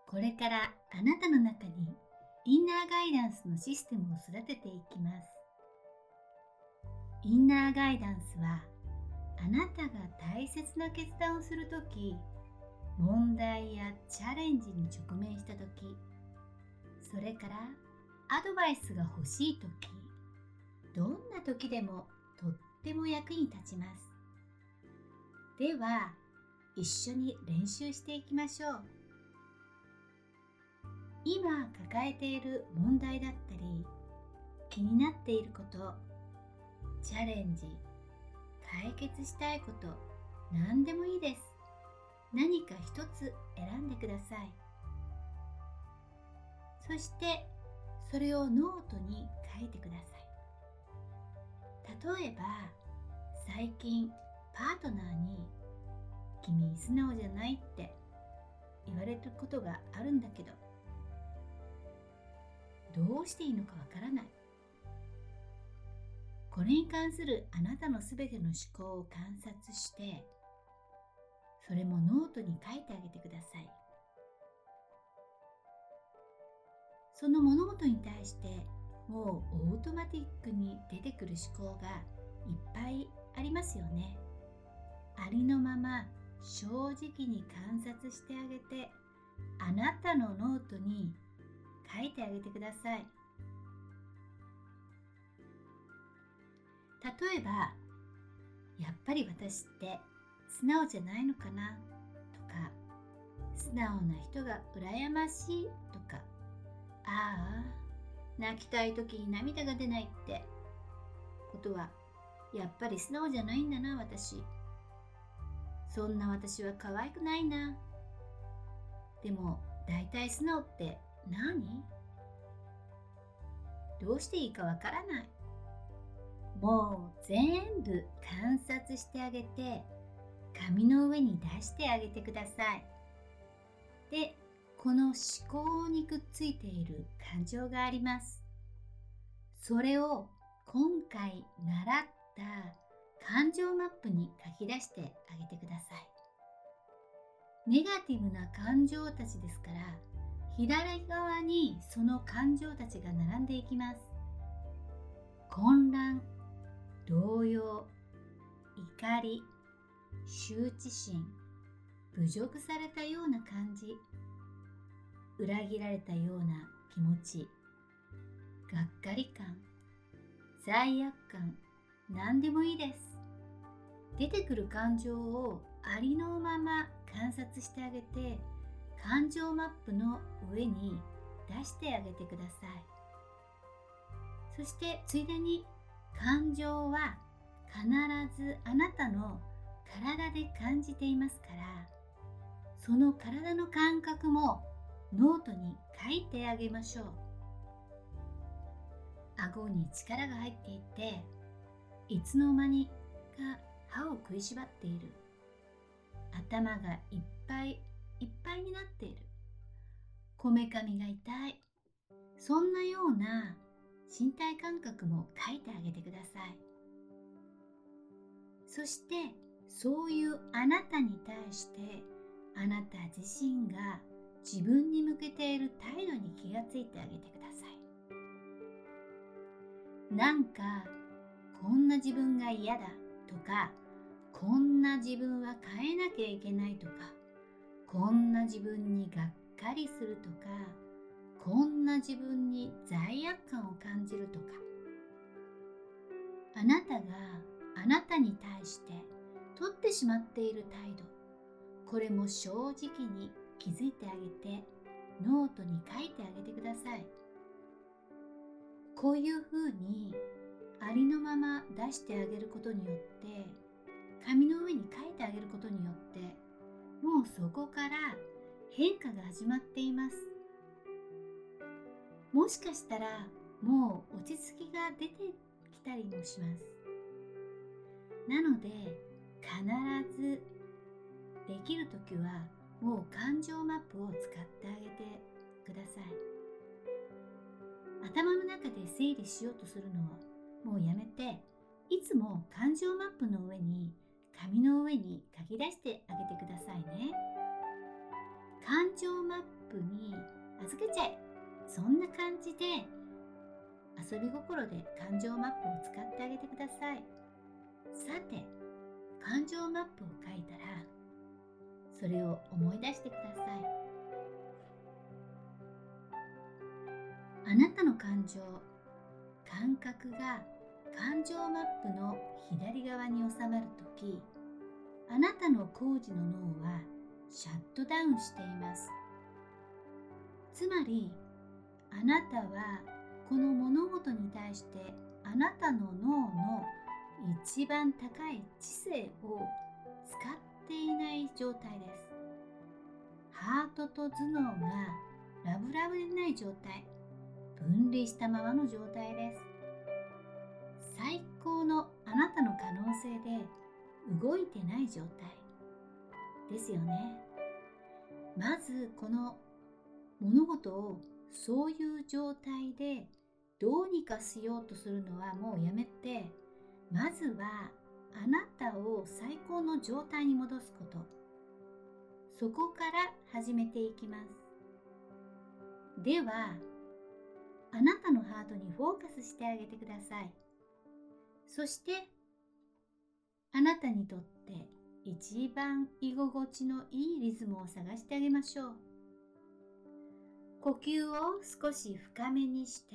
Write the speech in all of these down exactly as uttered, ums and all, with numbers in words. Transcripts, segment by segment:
これからあなたの中にインナーガイダンスのシステムを育てていきます。インナーガイダンスは、あなたが大切な決断をするとき、問題やチャレンジに直面したとき、それからアドバイスが欲しいとき、どんなときでもとっても役に立ちます。では、一緒に練習していきましょう。今抱えている問題だったり、気になっていること、チャレンジ、解決したいこと、何でもいいです。何か一つ選んでください。そしてそれをノートに書いてください。例えば、最近パートナーに君素直じゃないって言われることがあるんだけど、どうしていいのかわからない。これに関するあなたのすべての思考を観察して、それもノートに書いてあげてください。その物事に対してもうオートマティックに出てくる思考がいっぱいありますよね。ありのまま正直に観察してあげて、あなたのノートに書いてあげてください。例えば、やっぱり私って素直じゃないのかなとか、素直な人が羨ましいとか、ああ、泣きたい時に涙が出ないってことは、やっぱり素直じゃないんだな私。そんな私は可愛くないな。でもだいたい素直って何？どうしていいかわからない。もう全部観察してあげて、紙の上に出してあげてください。で、この思考にくっついている感情があります。それを今回習った感情マップに書き出してあげてください。ネガティブな感情たちですから、左側にその感情たちが並んでいきます。混乱、動揺、怒り、羞恥心、侮辱されたような感じ、裏切られたような気持ち、がっかり感、罪悪感、何でもいいです。出てくる感情をありのまま観察してあげて、感情マップの上に出してあげてください。そしてついでに、感情は必ずあなたの体で感じていますから、その体の感覚もノートに書いてあげましょう。顎に力が入っていて、いつの間にか歯を食いしばっている。頭がいっぱいいっぱいになっている。こめかみが痛い。そんなような身体感覚も書いてあげてください。そしてそういうあなたに対してあなた自身が自分に向けている態度に気がついてあげてください。なんかこんな自分が嫌だとか、こんな自分は変えなきゃいけないとか、こんな自分にがっかりするとか、こんな自分に罪悪感を感じるとか、あなたがあなたに対して取ってしまっている態度、これも正直に気づいてあげて、ノートに書いてあげてください。こういうふうにありのまま出してあげることによって、紙の上に書いてあげることによって、もうそこから変化が始まっています。もしかしたらもう落ち着きが出てきたりもします。なので必ずできるときはもう感情マップを使ってあげてください。頭の中で整理しようとするのはもうやめて、いつも感情マップの上に紙の上に書き出してあげてくださいね。感情マップに預けちゃえ。そんな感じで遊び心で感情マップを使ってあげてください。さて、感情マップを書いたらそれを思い出してください。あなたの感情、感覚が感情マップの左側に収まるとき、あなたの工事の脳はシャットダウンしています。つまり、あなたはこの物事に対してあなたの脳の一番高い知性を使っていない状態です。ハートと頭脳がラブラブでない状態、分離したままの状態です。最高のあなたの可能性で動いてない状態ですよね。まずこの物事をそういう状態でどうにかしようとするのはもうやめて、まずはあなたを最高の状態に戻すこと、そこから始めていきます。では、あなたのハートにフォーカスしてあげてください。そしてあなたにとって一番居心地のいいリズムを探してあげましょう。呼吸を少し深めにして、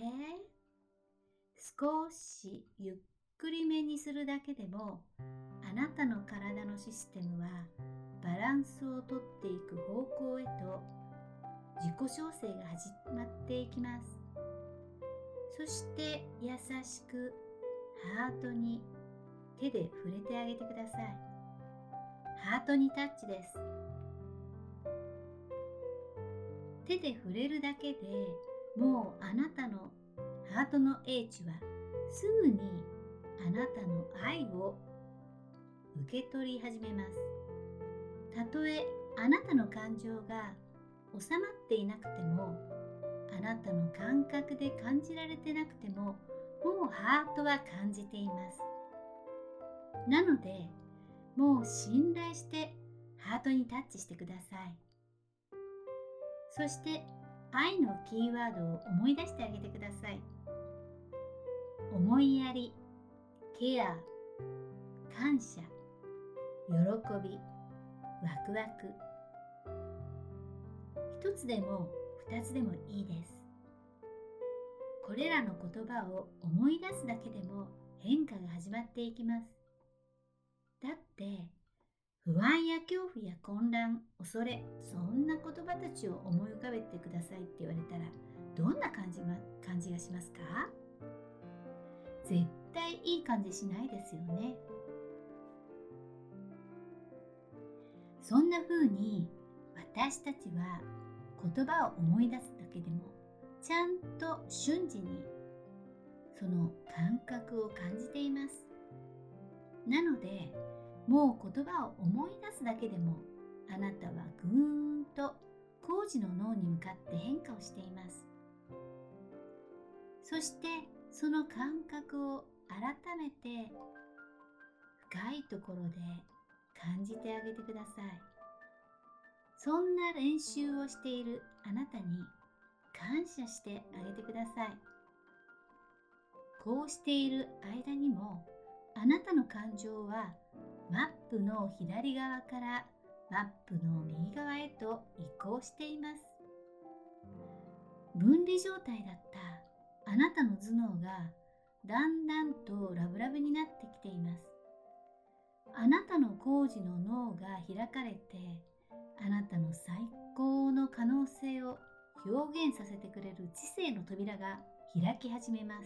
少しゆっくりめにするだけでも、あなたの体のシステムはバランスをとっていく方向へと自己調整が始まっていきます。そして優しくハートに手で触れてあげてください。ハートにタッチです。手で触れるだけでもうあなたのハートの英知はすぐにあなたの愛を受け取り始めます。たとえあなたの感情が収まっていなくても、あなたの感覚で感じられてなくても、もうハートは感じています。なので、もう信頼してハートにタッチしてください。そして愛のキーワードを思い出してあげてください。思いやり、ケア、感謝、喜び、ワクワク。一つでも二つでもいいです。これらの言葉を思い出すだけでも変化が始まっていきます。だって不安や恐怖や混乱、恐れ、そんな言葉たちを思い浮かべてくださいって言われたら、どんな感じ、ま、感じがしますか？絶対いい感じしないですよね。そんな風に私たちは言葉を思い出すだけでもちゃんと瞬時にその感覚を感じています。なのでもう言葉を思い出すだけでもあなたはぐーんと工事の脳に向かって変化をしています。そしてその感覚を改めて深いところで感じてあげてください。そんな練習をしているあなたに感謝してあげてください。こうしている間にもあなたの感情はマップの左側からマップの右側へと移行しています。分離状態だったあなたの頭脳がだんだんとラブラブになってきています。あなたの工事の脳が開かれて、あなたの最高の可能性を表現させてくれる知性の扉が開き始めます。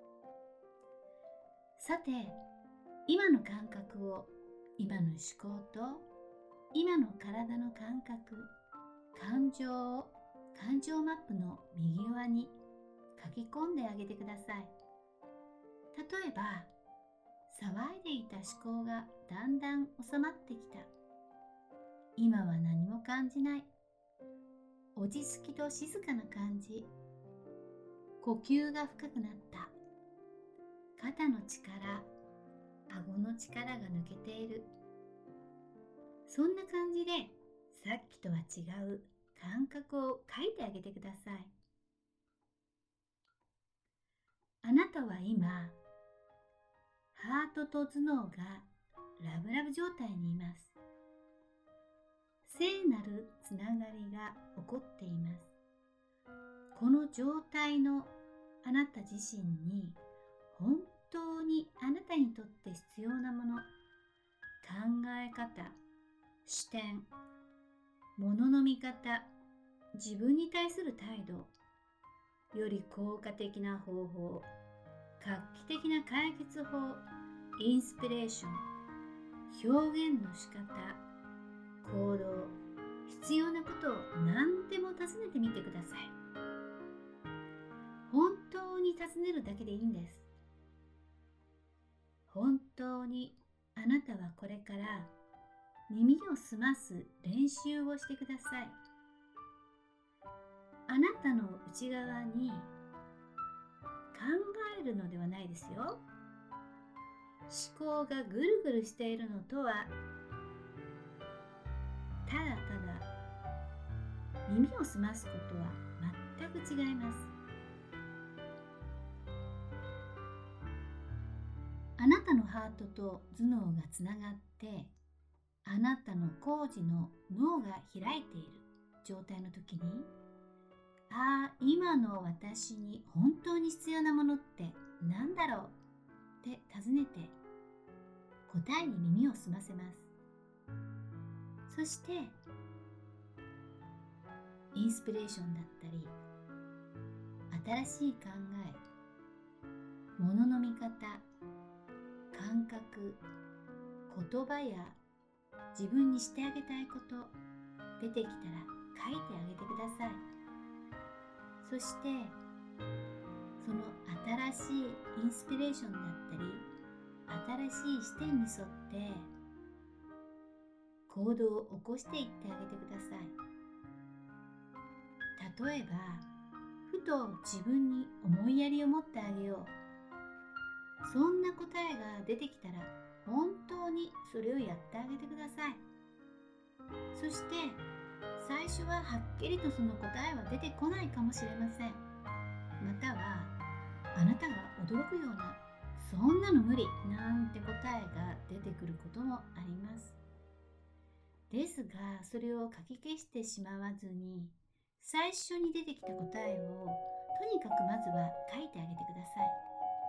さて、今の感覚を今の思考と今の体の感覚、感情を感情マップの右側に書き込んであげてください。例えば、騒いでいた思考がだんだん収まってきた。今は何も感じない。落ち着きと静かな感じ。呼吸が深くなった。肩の力、顎の力が抜けている。そんな感じでさっきとは違う感覚を書いてあげてください。あなたは今、ハートと頭脳がラブラブ状態にいます。聖なるつながりが起こっています。この状態のあなた自身に本当にあなたにとって必要なもの、考え方、視点、ものの見方、自分に対する態度、より効果的な方法、画期的な解決法、インスピレーション、表現の仕方、行動、必要なことを何でも尋ねてみてください。本当に尋ねるだけでいいんです。本当にあなたはこれから耳を澄ます練習をしてください。あなたの内側に考えるのではないですよ。思考がぐるぐるしているのとは、ただただ耳を澄ますことは全く違います。あなたのハートと頭脳がつながって、あなたの工事の脳が開いている状態の時に、ああ、今の私に本当に必要なものって何だろうって尋ねて、答えに耳を澄ませます。そして、インスピレーションだったり、新しい考え、ものの見方、感覚、言葉や自分にしてあげたいこと、出てきたら書いてあげてください。そして、その新しいインスピレーションだったり、新しい視点に沿って行動を起こしていってあげてください。例えば、ふと自分に思いやりを持ってあげよう。そんな答えが出てきたら、本当にそれをやってあげてください。そして、最初ははっきりとその答えは出てこないかもしれません。または、あなたが驚くような、そんなの無理なんて答えが出てくることもあります。ですが、それを書き消してしまわずに、最初に出てきた答えをとにかくまずは書いてあげてください。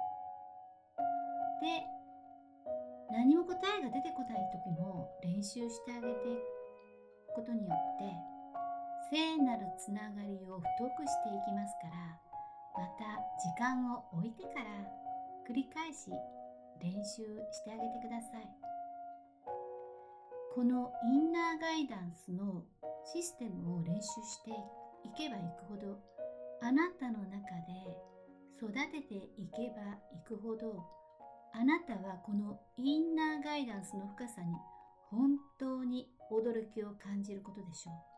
で、何も答えが出てこない時も練習してあげていくことによって、聖なるつながりを太くしていきますから、また時間を置いてから繰り返し練習してあげてください。このインナーガイダンスのシステムを練習していけばいくほど、あなたの中で育てていけばいくほど、あなたはこのインナーガイダンスの深さに本当に驚きを感じることでしょう。